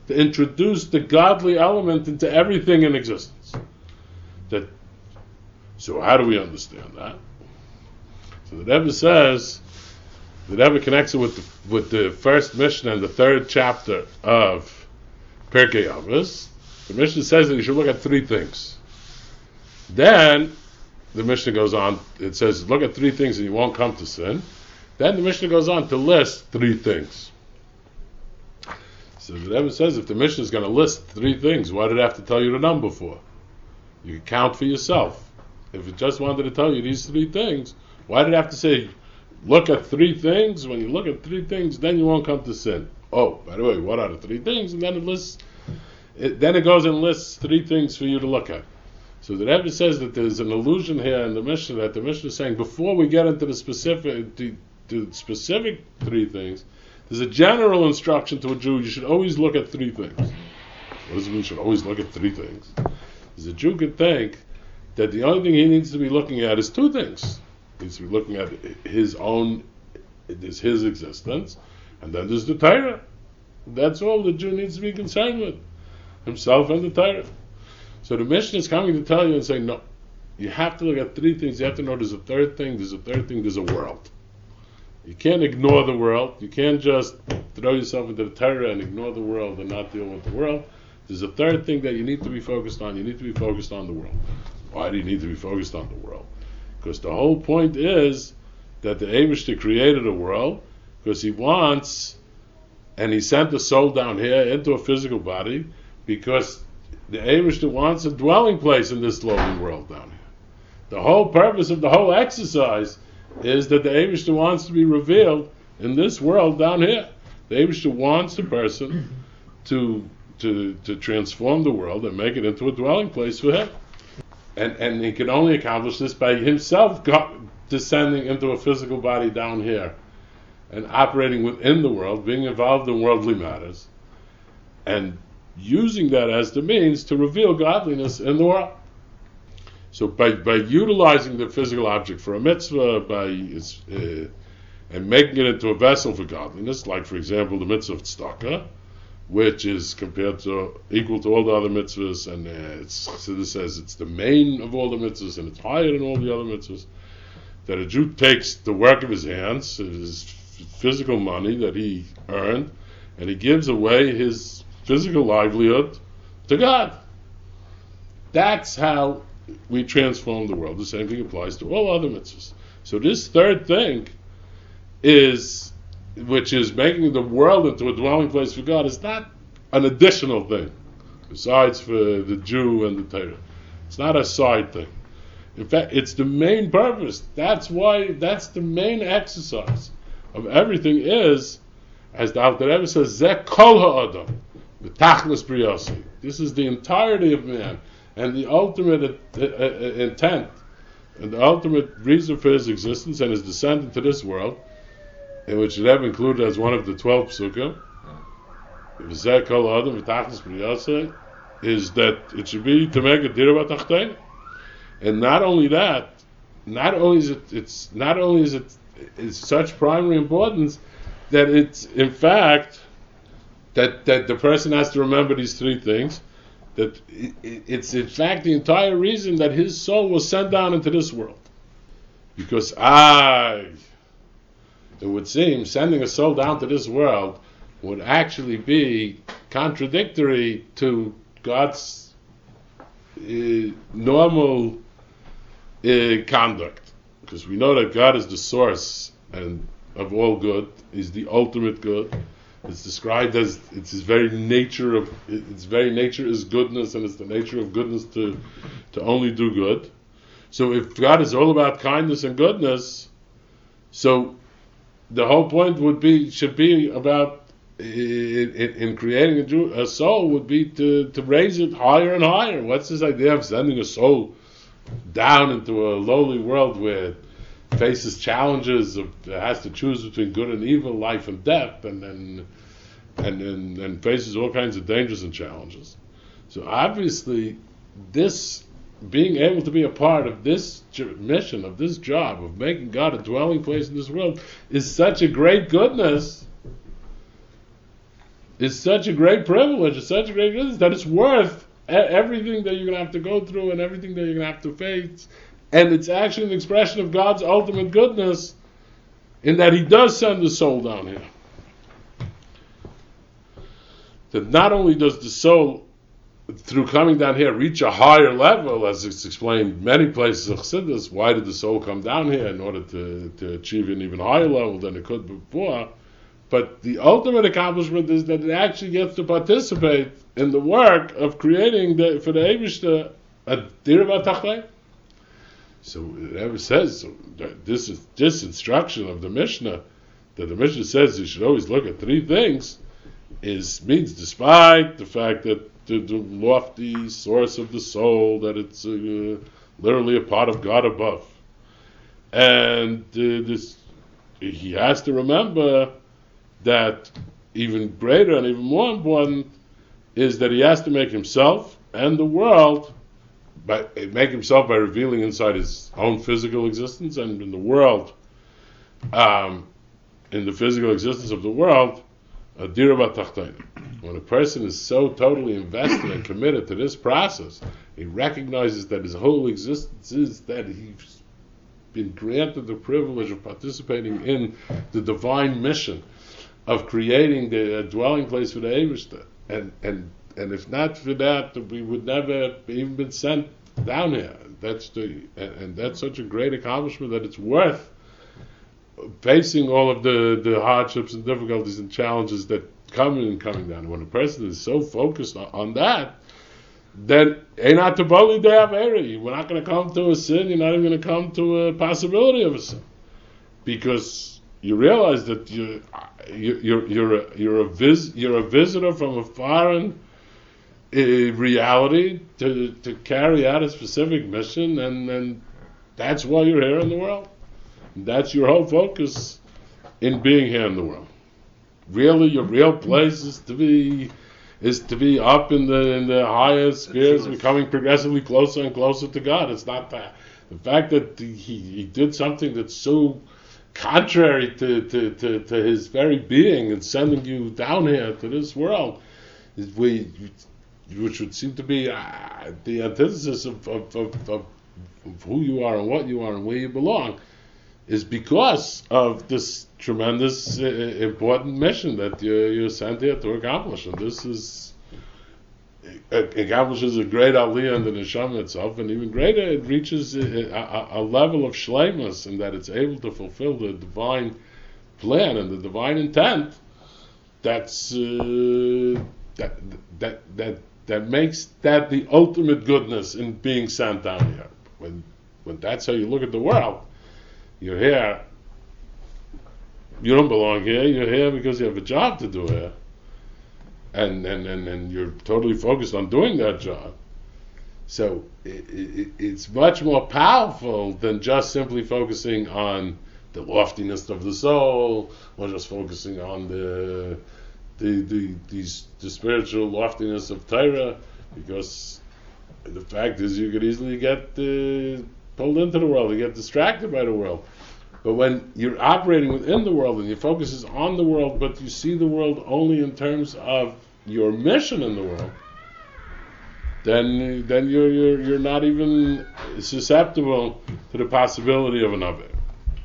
to introduce the godly element into everything in existence. So how do we understand that? So the Rebbe says, the Rebbe connects it with the first Mishnah and the third chapter of Pirkei Avos. The Mishnah says that you should look at three things. Then the Mishnah goes on, it says, look at three things and you won't come to sin. Then the Mishnah goes on to list three things. So the Rebbe says, if the Mishnah is going to list three things, why did it have to tell you the number for? You can count for yourself. If it just wanted to tell you these three things, why did it have to say, look at three things? When you look at three things, then you won't come to sin. Oh, by the way, what are the three things? And then then it goes and lists three things for you to look at. So the Rebbe says that there's an allusion here in the Mishnah, that the Mishnah is saying, before we get into the specific three things, there's a general instruction to a Jew, you should always look at three things. What does it mean you should always look at three things? Because a Jew could think that the only thing he needs to be looking at is two things. He needs to be looking at his own, there's his existence, and then there's the Torah. That's all the Jew needs to be concerned with, himself and the Torah. So the Mishnah is coming to tell you and saying, no, you have to look at three things. You have to know there's a third thing, there's a world. You can't ignore the world. You can't just throw yourself into the Torah and ignore the world and not deal with the world. There's a third thing that you need to be focused on. You need to be focused on the world. Why do you need to be focused on the world? Because the whole point is that the Eibishter created a world because he wants, and he sent the soul down here into a physical body because the Eibishter wants a dwelling place in this lowly world down here. The whole purpose of the whole exercise is that the Eibishter wants to be revealed in this world down here. The Eibishter wants a person to transform the world and make it into a dwelling place for him. And he can only accomplish this by himself descending into a physical body down here and operating within the world, being involved in worldly matters, and using that as the means to reveal godliness in the world. So by utilizing the physical object for a mitzvah, and making it into a vessel for godliness, like for example the mitzvah of tzedakah, which is equal to all the other mitzvahs, and Chassidus says it's the main of all the mitzvahs, and it's higher than all the other mitzvahs, that a Jew takes the work of his hands, his physical money that he earned, and he gives away his physical livelihood to God. That's how we transform the world. The same thing applies to all other mitzvahs. So this third thing which is making the world into a dwelling place for God, is not an additional thing, besides for the Jew and the Torah. It's not a side thing. In fact, it's the main purpose. That's the main exercise of everything is, as the Alter Rebbe says, Zeh kol ha'adam, v'tachlis briyasi. This is the entirety of man, and the ultimate intent, and the ultimate reason for his existence and his descent into this world, in which the Rebbe included as one of the 12 psukim, V'zeh kol ha'adam v'tachlis briyasi, is that it should be to make a dira b'tachtein. And not only that, it's such primary importance that it's in fact that the person has to remember these three things. That it's in fact the entire reason that his soul was sent down into this world, because it would seem sending a soul down to this world would actually be contradictory to God's normal conduct, because we know that God is the source and of all good. He's the ultimate good. It's described as its very nature is goodness, and it's the nature of goodness to only do good. So if God is all about kindness and goodness, so the whole point should be about in creating a soul would be to raise it higher and higher. What's this idea of sending a soul down into a lowly world where it faces challenges it has to choose between good and evil, life and death, and faces all kinds of dangers and challenges? So obviously, this being able to be a part of this mission, of this job of making God a dwelling place in this world, is such a great goodness. is such a great privilege, it's such a great goodness that it's worth everything that you're going to have to go through and everything that you're going to have to face. And it's actually an expression of God's ultimate goodness in that He does send the soul down here. That not only does the soul, through coming down here, reach a higher level, as it's explained in many places of Chassidus, why did the soul come down here? In order to achieve an even higher level than it could before. But the ultimate accomplishment is that it actually gets to participate in the work of creating for the Eibishter a Dirva Tachlein. So it ever says that this instruction of the Mishnah, that the Mishnah says you should always look at three things, means despite the fact that the lofty source of the soul, that it's literally a part of God above, and he has to remember that even greater and even more important is that he has to make himself and the world, make himself by revealing inside his own physical existence, and in the world, in the physical existence of the world, a dirva tachtonim. When a person is so totally invested and committed to this process, he recognizes that his whole existence is that he's been granted the privilege of participating in the divine mission of creating the dwelling place for the Eibishter. And if not for that, we would never have even been sent down here. That's such a great accomplishment that it's worth facing all of the hardships and difficulties and challenges that coming down. When a person is so focused on that, then we're not going to come to a sin. You're not even going to come to a possibility of a sin, because you realize that you're a visitor from a foreign reality to carry out a specific mission, and that's why you're here in the world. That's your whole focus in being here in the world. Really, your real place is to be up in the higher spheres, becoming progressively closer and closer to God. It's not that. The fact that he did something that's so contrary to his very being and sending you down here to this world, which would seem to be the antithesis of who you are and what you are and where you belong, is because of this tremendous important mission that you're sent here to accomplish. And this accomplishes a great aliyah in the neshama itself, and even greater, it reaches a level of shleimus in that it's able to fulfill the divine plan and the divine intent. That's that makes that the ultimate goodness in being sent down here. When that's how you look at the world, you're here. You don't belong here. You're here because you have a job to do here, and you're totally focused on doing that job. So it's much more powerful than just simply focusing on the loftiness of the soul, or just focusing on the spiritual loftiness of Torah, because the fact is you could easily get pulled into the world, you get distracted by the world. But when you're operating within the world and your focus is on the world, but you see the world only in terms of your mission in the world, then you're not even susceptible to the possibility of an Aved.